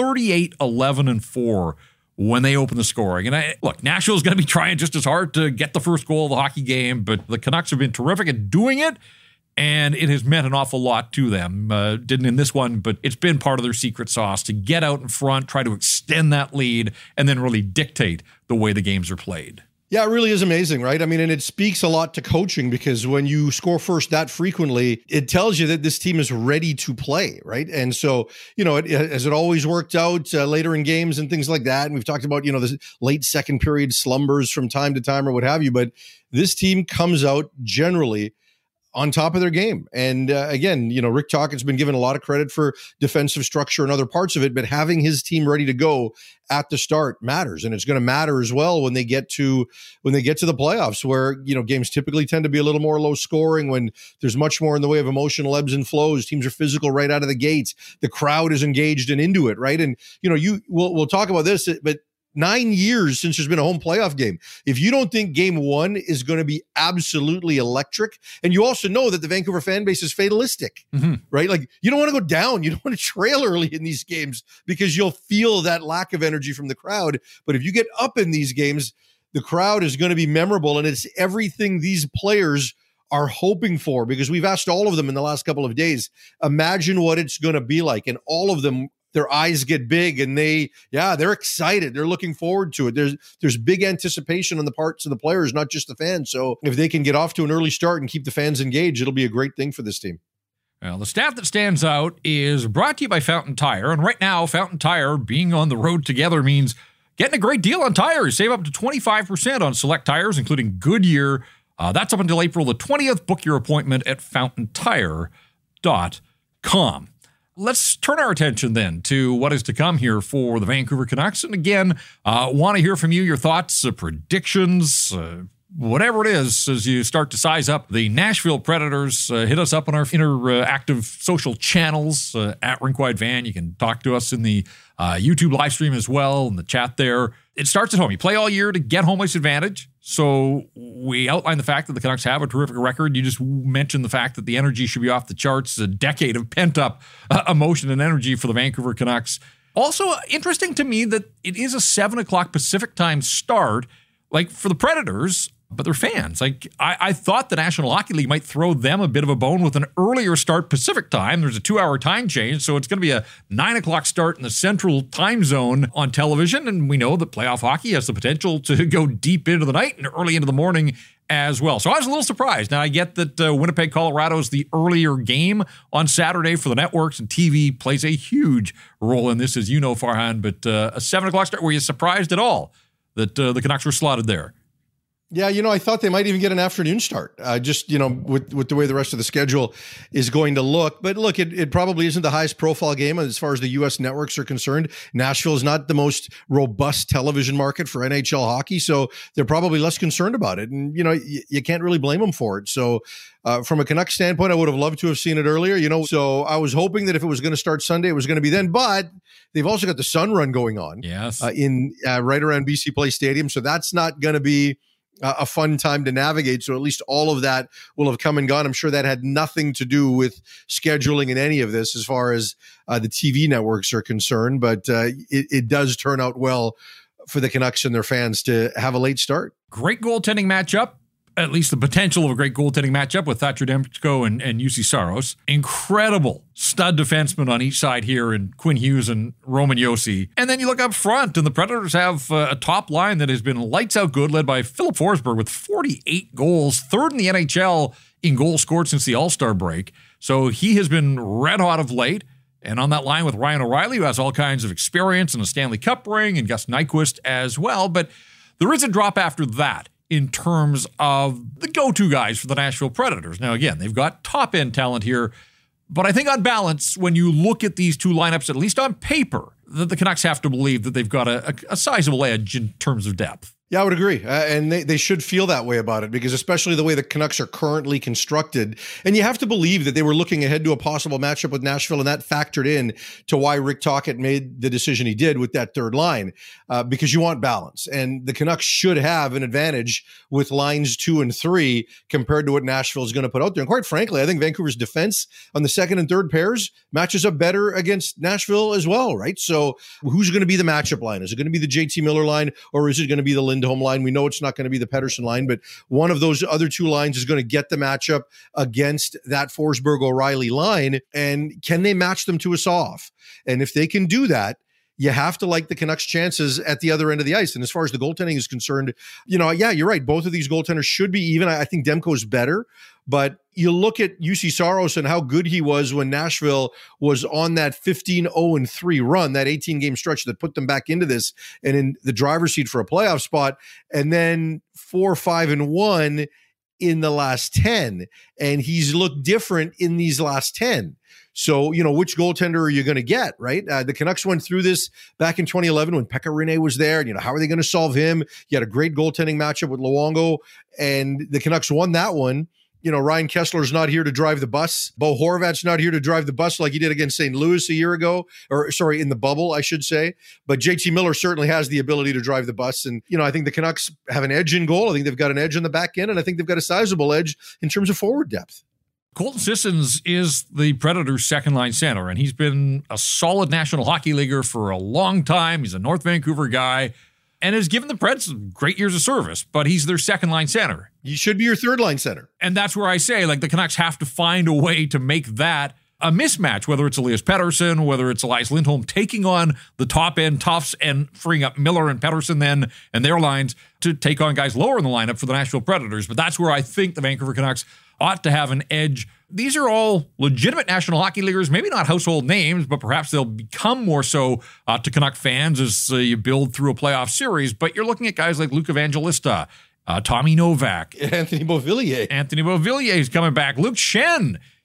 38-11-4 when they opened the scoring. And look, Nashville's going to be trying just as hard to get the first goal of the hockey game, but the Canucks have been terrific at doing it, and it has meant an awful lot to them. Didn't in this one, but it's been part of their secret sauce to get out in front, try to extend that lead, and then really dictate the way the games are played. Yeah, it really is amazing, right? I mean, and it speaks a lot to coaching, because when you score first that frequently, it tells you that this team is ready to play, right? And so, as it always worked out later in games and things like that. And we've talked about, the late second period slumbers from time to time or what have you. But this team comes out generally on top of their game. And again, Rick Tocchet's been given a lot of credit for defensive structure and other parts of it, but having his team ready to go at the start matters. And it's going to matter as well when they get to the playoffs, where, games typically tend to be a little more low scoring, when there's much more in the way of emotional ebbs and flows. Teams are physical right out of the gates. The crowd is engaged and into it, right? And, we'll talk about this, but 9 years since there's been a home playoff game. If you don't think game one is going to be absolutely electric, and you also know that the Vancouver fan base is fatalistic, right? Like, you don't want to go down. You don't want to trail early in these games, because you'll feel that lack of energy from the crowd. But if you get up in these games, the crowd is going to be memorable, and it's everything these players are hoping for, because we've asked all of them in the last couple of days, imagine what it's going to be like. And all of them, their eyes get big, and they're excited. They're looking forward to it. There's big anticipation on the parts of the players, not just the fans. So if they can get off to an early start and keep the fans engaged, it'll be a great thing for this team. Well, the stat that stands out is brought to you by Fountain Tire. And right now, Fountain Tire being on the road together means getting a great deal on tires. Save up to 25% on select tires, including Goodyear. That's up until April the 20th. Book your appointment at fountaintire.com. Let's turn our attention then to what is to come here for the Vancouver Canucks. And again, want to hear from you, your thoughts, predictions, whatever it is, as you start to size up the Nashville Predators. Hit us up on our interactive social channels at Rinkwide Van. You can talk to us in the YouTube live stream as well, in the chat there. It starts at home. You play all year to get home ice advantage. So we outlined the fact that the Canucks have a terrific record. You just mentioned the fact that the energy should be off the charts. A decade of pent-up emotion and energy for the Vancouver Canucks. Also interesting to me that it is a 7 o'clock Pacific time start, like for the Predators, but they're fans. Like I thought the National Hockey League might throw them a bit of a bone with an earlier start Pacific time. There's a 2-hour time change, so it's going to be a 9 o'clock start in the Central Time Zone on television. And we know that playoff hockey has the potential to go deep into the night and early into the morning as well. So I was a little surprised. Now I get that Winnipeg, Colorado is the earlier game on Saturday for the networks, and TV plays a huge role in this, as you know, Farhan. But a 7 o'clock start, were you surprised at all that the Canucks were slotted there? Yeah, I thought they might even get an afternoon start, just, with the way the rest of the schedule is going to look. But look, it probably isn't the highest profile game as far as the U.S. networks are concerned. Nashville is not the most robust television market for NHL hockey, so they're probably less concerned about it. And, you can't really blame them for it. So from a Canucks standpoint, I would have loved to have seen it earlier, So I was hoping that if it was going to start Sunday, it was going to be then. But they've also got the Sun Run going on in right around BC Place Stadium. So that's not going to be a fun time to navigate. So at least all of that will have come and gone. I'm sure that had nothing to do with scheduling in any of this as far as the TV networks are concerned. But it does turn out well for the Canucks and their fans to have a late start. Great goaltending matchup. At least the potential of a great goaltending matchup with Thatcher Demko and UC Saros. Incredible stud defensemen on each side here in Quinn Hughes and Roman Josi. And then you look up front, and the Predators have a top line that has been lights out good, led by Philip Forsberg with 48 goals, third in the NHL in goals scored since the All-Star break. So he has been red hot of late. And on that line with Ryan O'Reilly, who has all kinds of experience and a Stanley Cup ring, and Gus Nyquist as well. But there is a drop after that in terms of the go-to guys for the Nashville Predators. Now, again, they've got top-end talent here, but I think on balance, when you look at these two lineups, at least on paper, that the Canucks have to believe that they've got a sizable edge in terms of depth. Yeah, I would agree. And they should feel that way about it, because especially the way the Canucks are currently constructed. And you have to believe that they were looking ahead to a possible matchup with Nashville, and that factored in to why Rick Tocchet made the decision he did with that third line, because you want balance. And the Canucks should have an advantage with lines 2 and 3 compared to what Nashville is going to put out there. And quite frankly, I think Vancouver's defense on the second and third pairs matches up better against Nashville as well, right? So who's going to be the matchup line? Is it going to be the JT Miller line, or is it going to be the Lindholm line? We know it's not going to be the Pettersson line, but one of those other two lines is going to get the matchup against that Forsberg-O'Reilly line. And can they match them to a saw-off? And if they can do that, you have to like the Canucks' chances at the other end of the ice. And as far as the goaltending is concerned, yeah, you're right. Both of these goaltenders should be even. I think Demko is better, but you look at UC Saros and how good he was when Nashville was on that 15-0-3 run, that 18-game stretch that put them back into this and in the driver's seat for a playoff spot, and then 4-5-1 in the last 10. And he's looked different in these last 10. So, which goaltender are you going to get, right? The Canucks went through this back in 2011 when Pekka Rinne was there. And, how are they going to solve him? You had a great goaltending matchup with Luongo, and the Canucks won that one. Ryan Kessler's not here to drive the bus. Bo Horvat's not here to drive the bus like he did against St. Louis a year ago, in the bubble, I should say. But JT Miller certainly has the ability to drive the bus. And, I think the Canucks have an edge in goal. I think they've got an edge on the back end, and I think they've got a sizable edge in terms of forward depth. Colton Sissons is the Predators' second-line center, and he's been a solid National Hockey Leaguer for a long time. He's a North Vancouver guy and has given the Preds great years of service, but he's their second-line center. He should be your third-line center. And that's where I say, the Canucks have to find a way to make that a mismatch, whether it's Elias Pettersson, whether it's Elias Lindholm taking on the top-end toughs and freeing up Miller and Pettersson then and their lines to take on guys lower in the lineup for the Nashville Predators. But that's where I think the Vancouver Canucks ought to have an edge. These are all legitimate National Hockey Leaguers, maybe not household names, but perhaps they'll become more so to Canuck fans as you build through a playoff series. But you're looking at guys like Luke Evangelista, Tommy Novak, Anthony Beauvillier. Anthony Beauvillier is coming back. Luke Shen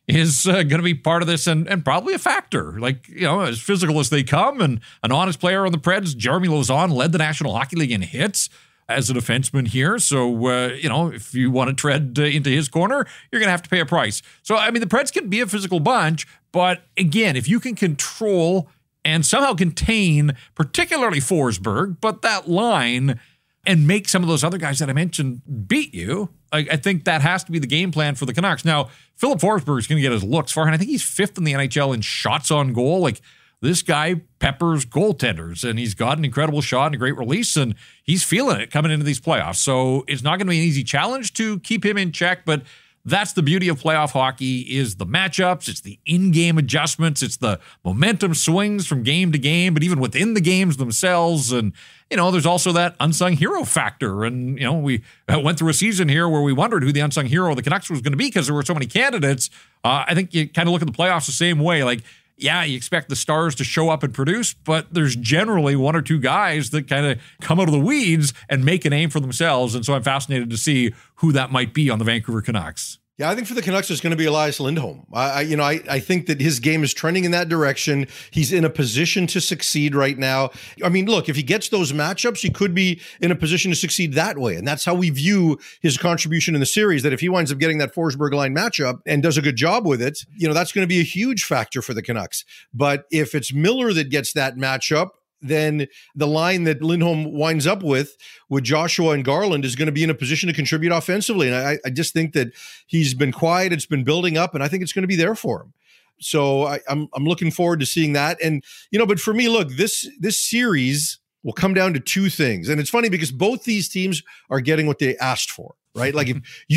is going to be part of this and probably a factor. Like, as physical as they come, and an honest player on the Preds, Jeremy Lauzon led the National Hockey League in hits as a defenseman here. So, if you want to tread into his corner, you're going to have to pay a price. So, I mean, the Preds can be a physical bunch, but again, if you can control and somehow contain particularly Forsberg, but that line, and make some of those other guys that I mentioned beat you, I think that has to be the game plan for the Canucks. Now, Philip Forsberg is going to get his looks far, and I think he's 5th in the NHL in shots on goal. Like, this guy peppers goaltenders, and he's got an incredible shot and a great release, and he's feeling it coming into these playoffs. So it's not going to be an easy challenge to keep him in check, but that's the beauty of playoff hockey, is the matchups, it's the in-game adjustments, it's the momentum swings from game to game, but even within the games themselves. And, there's also that unsung hero factor. And, we went through a season here where we wondered who the unsung hero of the Canucks was going to be because there were so many candidates. I think you kind of look at the playoffs the same way. Like, yeah, you expect the stars to show up and produce, but there's generally one or two guys that kind of come out of the weeds and make a name for themselves. And so I'm fascinated to see who that might be on the Vancouver Canucks. Yeah, I think for the Canucks, it's going to be Elias Lindholm. I think that his game is trending in that direction. He's in a position to succeed right now. I mean, look, if he gets those matchups, he could be in a position to succeed that way. And that's how we view his contribution in the series, that if he winds up getting that Forsberg line matchup and does a good job with it, that's going to be a huge factor for the Canucks. But if it's Miller that gets that matchup, then the line that Lindholm winds up with Joshua and Garland is going to be in a position to contribute offensively. And I just think that he's been quiet. It's been building up, and I think it's going to be there for him. So I'm looking forward to seeing that. And, but for me, look, this series will come down to two things. And it's funny because both these teams are getting what they asked for, right? Like, if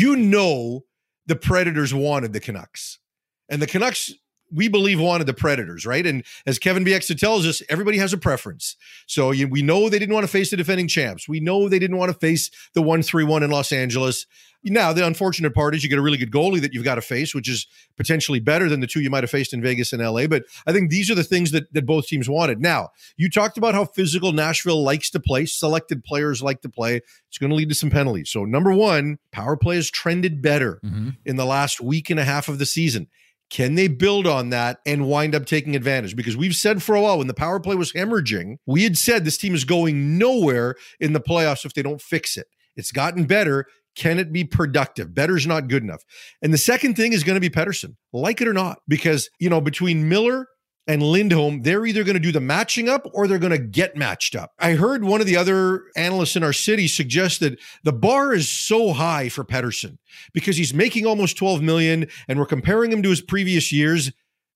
the Predators wanted the Canucks, and the Canucks, we believe, wanted the Predators, right? And as Kevin Bieksa tells us, everybody has a preference. So we know they didn't want to face the defending champs. We know they didn't want to face the 1-3-1 in Los Angeles. Now, the unfortunate part is you get a really good goalie that you've got to face, which is potentially better than the two you might have faced in Vegas and LA. But I think these are the things that both teams wanted. Now, you talked about how physical Nashville likes to play, selected players like to play. It's going to lead to some penalties. So number one, power play has trended better in the last week and a half of the season. Can they build on that and wind up taking advantage? Because we've said for a while, when the power play was hemorrhaging, we had said this team is going nowhere in the playoffs if they don't fix it. It's gotten better. Can it be productive? Better's not good enough. And the second thing is going to be Pettersson, like it or not, because, between Miller and Lindholm, they're either going to do the matching up or they're going to get matched up. I heard one of the other analysts in our city suggest that the bar is so high for Pettersson because he's making almost $12 million and we're comparing him to his previous years.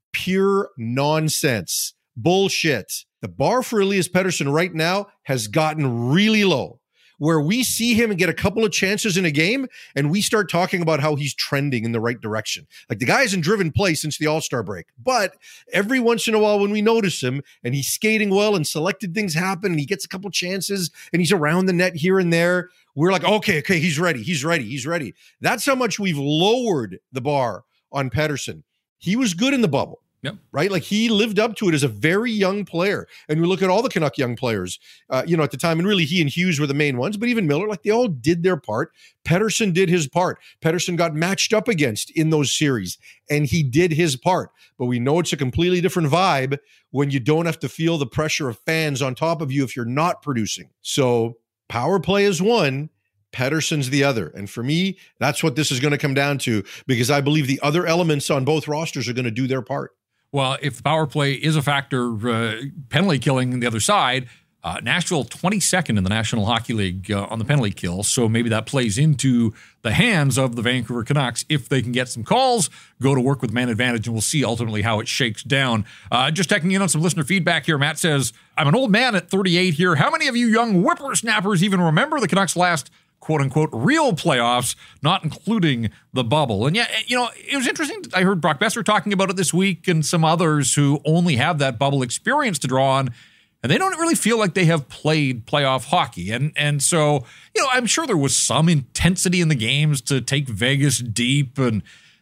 Pure nonsense. Bullshit. The bar for Elias Pettersson right now has gotten really low, where we see him and get a couple of chances in a game and we start talking about how he's trending in the right direction. Like, the guy hasn't driven play since the All-Star break, but every once in a while when we notice him and he's skating well and selected things happen and he gets a couple chances and he's around the net here and there, we're like, okay, he's ready. That's how much we've lowered the bar on Pettersson. He was good in the bubble. Yep. Right? Like, he lived up to it as a very young player. And we look at all the Canuck young players, at the time, and really he and Hughes were the main ones, but even Miller, like, they all did their part. Pettersson did his part. Pettersson got matched up against in those series, and he did his part. But we know it's a completely different vibe when you don't have to feel the pressure of fans on top of you if you're not producing. So power play is one, Pettersson's the other. And for me, that's what this is going to come down to, because I believe the other elements on both rosters are going to do their part. Well, if power play is a factor, penalty killing the other side, Nashville 22nd in the National Hockey League on the penalty kill. So maybe that plays into the hands of the Vancouver Canucks. If they can get some calls, go to work with man advantage, and we'll see ultimately how it shakes down. Just checking in on some listener feedback here. Matt says, I'm an old man at 38 here. How many of you young whippersnappers even remember the Canucks' last quote-unquote real playoffs, not including the bubble? And yeah, it was interesting. I heard Brock Besser talking about it this week and some others who only have that bubble experience to draw on, and they don't really feel like they have played playoff hockey. And so, I'm sure there was some intensity in the games to take Vegas deep, and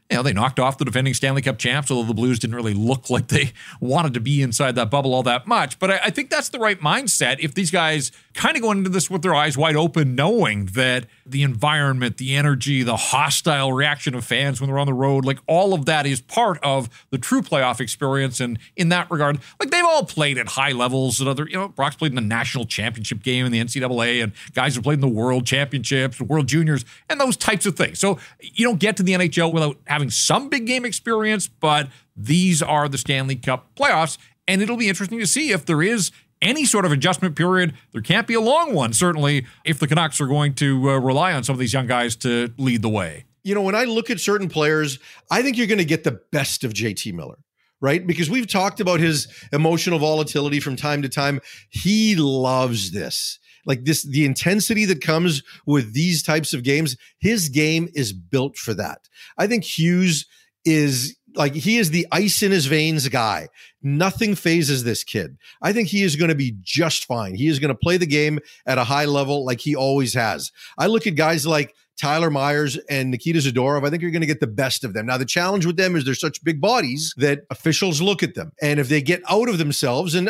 They knocked off the defending Stanley Cup champs, although the Blues didn't really look like they wanted to be inside that bubble all that much. But I think that's the right mindset if these guys kind of go into this with their eyes wide open, knowing that the environment, the energy, the hostile reaction of fans when they're on the road, like all of that is part of the true playoff experience. And in that regard, like they've all played at high levels at other, Brock's played in the national championship game in the NCAA, and guys have played in the World Championships, World Juniors, and those types of things. So you don't get to the NHL without having some big game experience, but these are the Stanley Cup playoffs, and it'll be interesting to see if there is any sort of adjustment period. There can't be a long one, certainly, if the Canucks are going to rely on some of these young guys to lead the way. When I look at certain players, I think you're going to get the best of JT Miller, right? Because we've talked about his emotional volatility from time to time. He loves this. Like this, the intensity that comes with these types of games, his game is built for that. I think Hughes is like, he is the ice in his veins guy. Nothing phases this kid. I think he is going to be just fine. He is going to play the game at a high level like he always has. I look at guys like Tyler Myers and Nikita Zadorov. I think you're going to get the best of them. Now, the challenge with them is they're such big bodies that officials look at them. And if they get out of themselves, and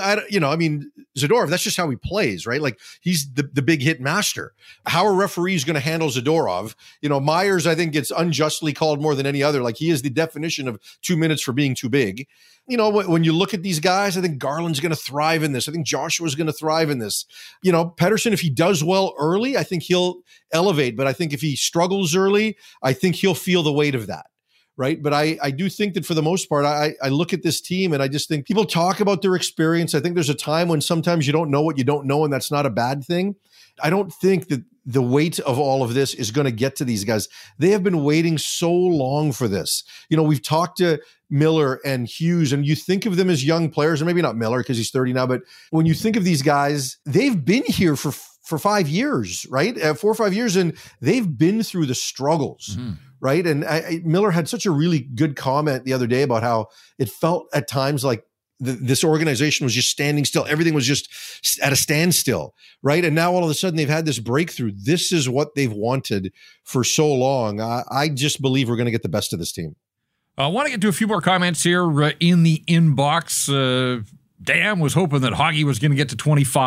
Zadorov, that's just how he plays, right? Like he's the big hit master. How are referees going to handle Zadorov? Myers, I think, gets unjustly called more than any other. Like he is the definition of 2 minutes for being too big. When you look at these guys, I think Garland's going to thrive in this. I think Joshua's going to thrive in this. Pettersson, if he does well early, I think he'll elevate. But I think if he struggles early, I think he'll feel the weight of that, right? But I do think that for the most part, I look at this team and I just think people talk about their experience. I think there's a time when sometimes you don't know what you don't know, and that's not a bad thing. I don't think that the weight of all of this is going to get to these guys. They have been waiting so long for this. We've talked to Miller and Hughes, and you think of them as young players, and maybe not Miller because he's 30 now, but when you think of these guys, they've been here for 5 years, right? 4 or 5 years, and they've been through the struggles, right? And Miller had such a really good comment the other day about how it felt at times like this organization was just standing still. Everything was just at a standstill, right? And now all of a sudden they've had this breakthrough. This is what they've wanted for so long. I just believe we're going to get the best of this team. I want to get to a few more comments here in the inbox. Dan was hoping that Hoggy was going to get to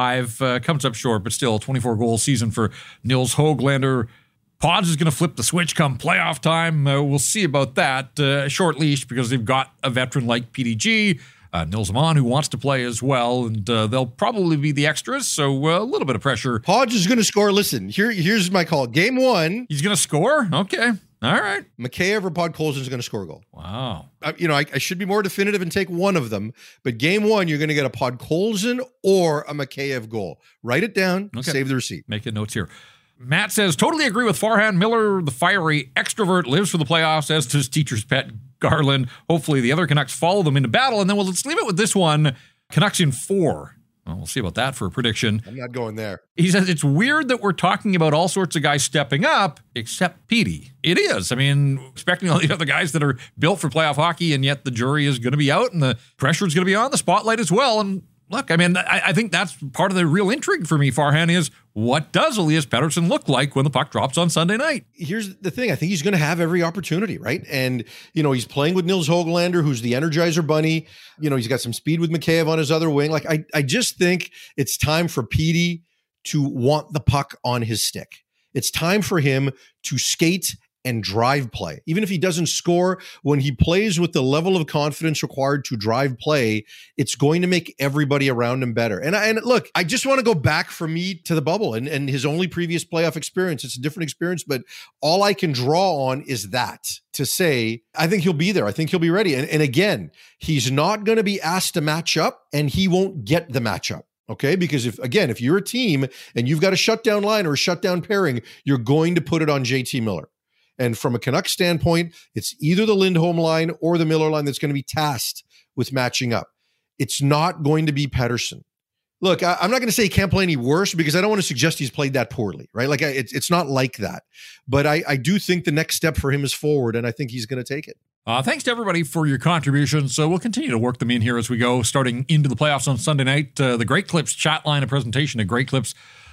25. Comes up short, but still 24-goal season for Nils Höglander. Pods is going to flip the switch come playoff time. We'll see about that. Short leash because they've got a veteran like PDG. Nils Amon, who wants to play as well, and they'll probably be the extras, so a little bit of pressure. Podge is going to score. Listen, here's my call. Game 1. He's going to score? Okay. All right. Mikheyev or Podkolzin is going to score a goal. Wow. I should be more definitive and take one of them, but game 1, you're going to get a Podkolzin or a Mikheyev goal. Write it down. Okay. Save the receipt. Making notes here. Matt says, totally agree with Farhan. Miller, the fiery extrovert, lives for the playoffs, as does teacher's pet Garland. Hopefully the other Canucks follow them into battle. And then let's leave it with this one. Canucks in 4. Well, we'll see about that for a prediction. I'm not going there. He says, it's weird that we're talking about all sorts of guys stepping up, except Petey. It is. I mean, expecting all the other guys that are built for playoff hockey, and yet the jury is going to be out and the pressure is going to be on the spotlight as well. And look, I mean, I think that's part of the real intrigue for me, Farhan, is what does Elias Pettersson look like when the puck drops on Sunday night? Here's the thing. I think he's going to have every opportunity, right? And, he's playing with Nils Höglander, who's the Energizer Bunny. He's got some speed with Mikheyev on his other wing. Like, I just think it's time for Petey to want the puck on his stick. It's time for him to skate and drive play. Even if he doesn't score, when he plays with the level of confidence required to drive play, it's going to make everybody around him better. And look, I just want to go back for me to the bubble and his only previous playoff experience. It's a different experience, but all I can draw on is that to say, I think he'll be there. I think he'll be ready. And again, he's not going to be asked to match up, and he won't get the matchup. Okay, because if you're a team and you've got a shutdown line or a shutdown pairing, you're going to put it on JT Miller. And from a Canucks standpoint, it's either the Lindholm line or the Miller line that's going to be tasked with matching up. It's not going to be Pettersson. Look, I'm not going to say he can't play any worse because I don't want to suggest he's played that poorly, right? Like it's not like that. But I do think the next step for him is forward, and I think he's going to take it. Thanks to everybody for your contributions. So we'll continue to work them in here as we go, starting into the playoffs on Sunday night. The Great Clips chat line, a presentation of Great Clips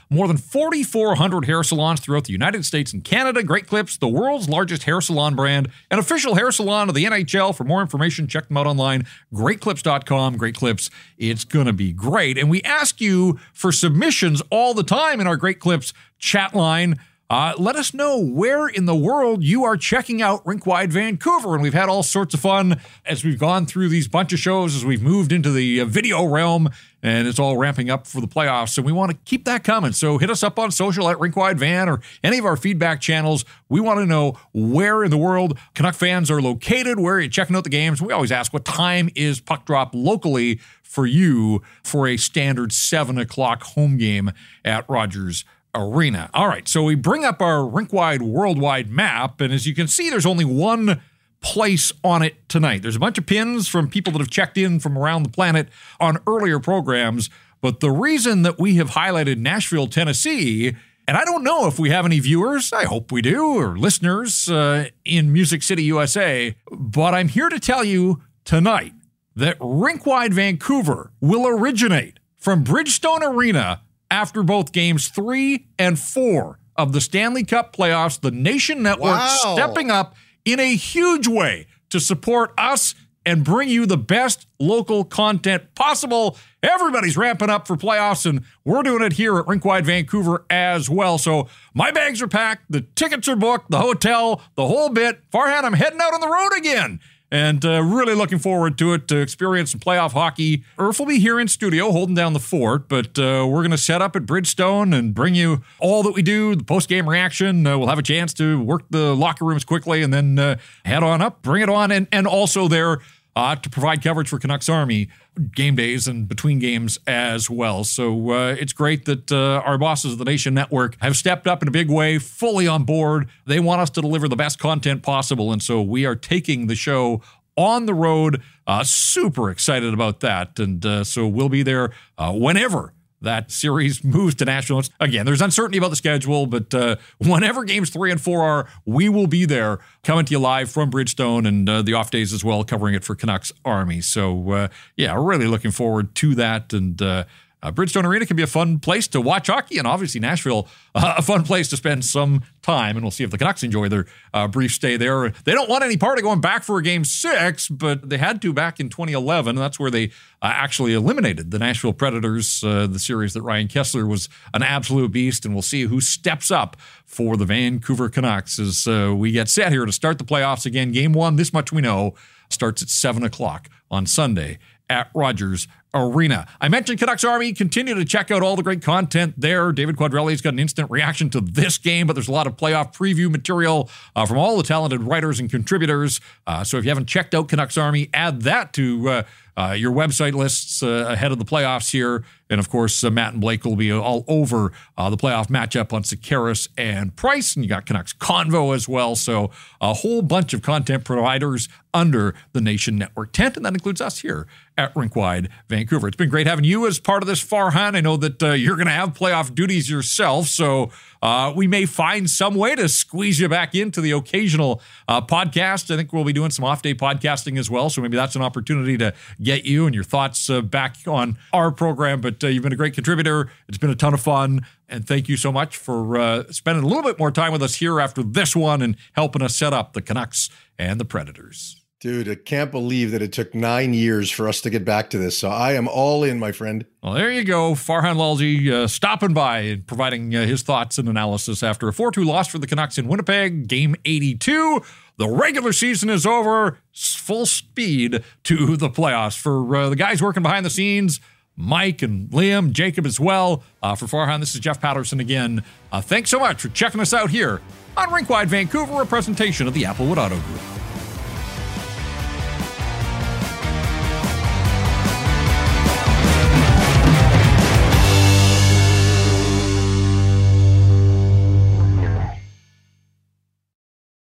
more than 4,400 hair salons throughout the United States and Canada. Great Clips, the world's largest hair salon brand, an official hair salon of the NHL. For more information, check them out online, greatclips.com. Great Clips, it's going to be great. And we ask you for submissions all the time in our Great Clips chat line. Let us know where in the world you are checking out Rinkwide Vancouver. And we've had all sorts of fun as we've gone through these bunch of shows, as we've moved into the video realm, and it's all ramping up for the playoffs. And we want to keep that coming. So hit us up on social at Rinkwide Van or any of our feedback channels. We want to know where in the world Canuck fans are located, where you're checking out the games. We always ask, what time is puck drop locally for you for a standard 7 o'clock home game at Rogers Arena? All right, so we bring up our Rinkwide worldwide map, and as you can see, there's only one place on it tonight. There's a bunch of pins from people that have checked in from around the planet on earlier programs, but the reason that we have highlighted Nashville, Tennessee, and I don't know if we have any viewers, I hope we do, or listeners in Music City, USA, but I'm here to tell you tonight that Rinkwide Vancouver will originate from Bridgestone Arena after both games 3 and 4 of the Stanley Cup playoffs. The Nation Network stepping up in a huge way to support us and bring you the best local content possible. Everybody's ramping up for playoffs, and we're doing it here at Rinkwide Vancouver as well. So my bags are packed, the tickets are booked, the hotel, the whole bit. Farhan, I'm heading out on the road again. And really looking forward to it, to experience some playoff hockey. Irf will be here in studio holding down the fort, but we're going to set up at Bridgestone and bring you all that we do, the post-game reaction. We'll have a chance to work the locker rooms quickly and then head on up, bring it on, and also there to provide coverage for Canucks Army game days and between games as well. So it's great that our bosses of the Nation Network have stepped up in a big way, fully on board. They want us to deliver the best content possible, and so we are taking the show on the road. Super excited about that, and so we'll be there whenever that series moves to Nashville. Again, there's uncertainty about the schedule, but whenever games 3 and 4 are, we will be there coming to you live from Bridgestone and the off days as well, covering it for Canucks Army. So, yeah, really looking forward to that. And Bridgestone Arena can be a fun place to watch hockey, and obviously Nashville, a fun place to spend some time. And we'll see if the Canucks enjoy their brief stay there. They don't want any part of going back for a game 6, but they had to back in 2011. That's where they actually eliminated the Nashville Predators, the series that Ryan Kessler was an absolute beast. And we'll see who steps up for the Vancouver Canucks as we get set here to start the playoffs again. Game 1, this much we know, starts at 7 o'clock on Sunday at Rogers Arena. I mentioned Canucks Army. Continue to check out all the great content there. David Quadrelli's got an instant reaction to this game, but there's a lot of playoff preview material from all the talented writers and contributors. So if you haven't checked out Canucks Army, add that to your website lists ahead of the playoffs here. And of course, Matt and Blake will be all over the playoff matchup on Sekeres and Price. And you got Canucks Convo as well. So a whole bunch of content providers under the Nation Network tent. And that includes us here at Rinkwide Vancouver. It's been great having you as part of this, Farhan. I know that you're going to have playoff duties yourself. So we may find some way to squeeze you back into the occasional podcast. I think we'll be doing some off-day podcasting as well. So maybe that's an opportunity to get you and your thoughts back on our program. But you've been a great contributor. It's been a ton of fun. And thank you so much for spending a little bit more time with us here after this one and helping us set up the Canucks and the Predators. Dude, I can't believe that it took 9 years for us to get back to this. So I am all in, my friend. Well, there you go. Farhan Lalji stopping by and providing his thoughts and analysis after a 4-2 loss for the Canucks in Winnipeg, game 82. The regular season is over. Full speed to the playoffs. For the guys working behind the scenes, Mike and Liam, Jacob as well. For Farhan, this is Jeff Patterson again. Thanks so much for checking us out here on Rinkwide Vancouver, a presentation of the Applewood Auto Group.